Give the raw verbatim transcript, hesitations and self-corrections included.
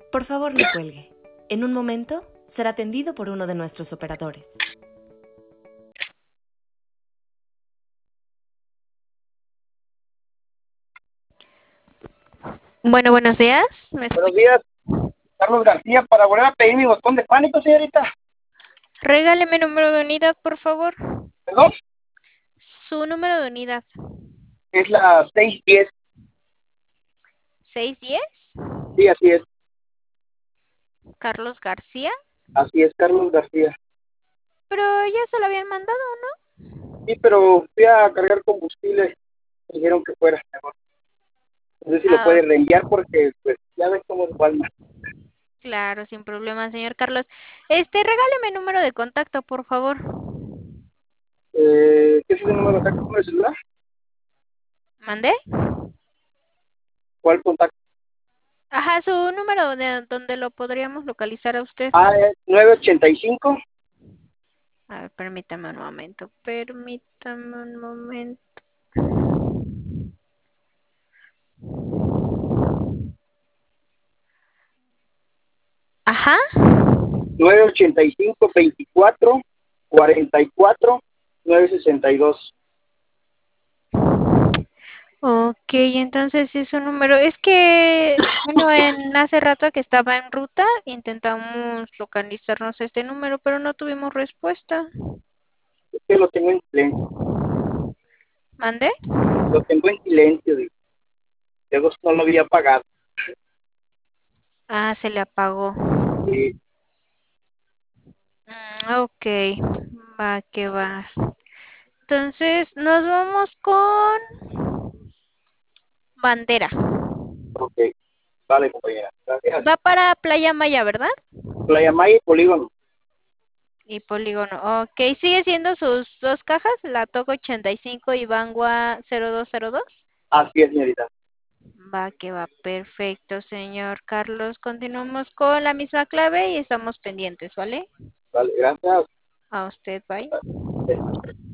Por favor, no cuelgue. En un momento será atendido por uno de nuestros operadores. Bueno, buenos días. ¿Me Buenos escucha? días, Carlos García, para volver a pedir mi botón de pánico, señorita. Regáleme número de unidad, por favor. Perdón, Su número de unidad. es la seis diez. ¿seis diez? Sí, así es, Carlos García. así es, Carlos García. Pero ya se lo habían mandado, ¿no? Sí, pero fui a cargar combustible, me dijeron que fuera mejor. No sé si lo Ah, puede ok. reenviar porque, pues, ya ves cómo es Walmart. Claro, sin problema, señor Carlos. Este, regáleme número de contacto, por favor. Eh, ¿Qué es ese número acá? ¿Qué número de celular? ¿Mandé? ¿Cuál contacto? Ajá, su número de donde lo podríamos localizar a usted. Ah, es nueve ochenta y cinco. A ver, permítame un momento. Permítame un momento. Ajá. nueve ochenta y cinco veinticuatro cuarenta y cuatro nueve sesenta y dos. Ok, entonces sí es un número. Es que, bueno, en hace rato que estaba en ruta, intentamos localizarnos este número, pero no tuvimos respuesta. Es que lo tengo en silencio, ¿Mandé? lo tengo en silencio, digo. Luego no lo había pagado. Ah, se le apagó. Sí, Mm, ok, va que va. Entonces nos vamos con Bandera. ok, vale, compañera, gracias. Va para Playa Maya, ¿verdad? Playa Maya y Polígono. Y Polígono. Ok, sigue siendo sus dos cajas, la Toco ochenta y cinco y Bangua cero dos cero dos. Así es, señorita. Va que va, perfecto, señor Carlos. Continuamos con la misma clave y estamos pendientes, ¿vale? Vale, gracias. A usted, bye.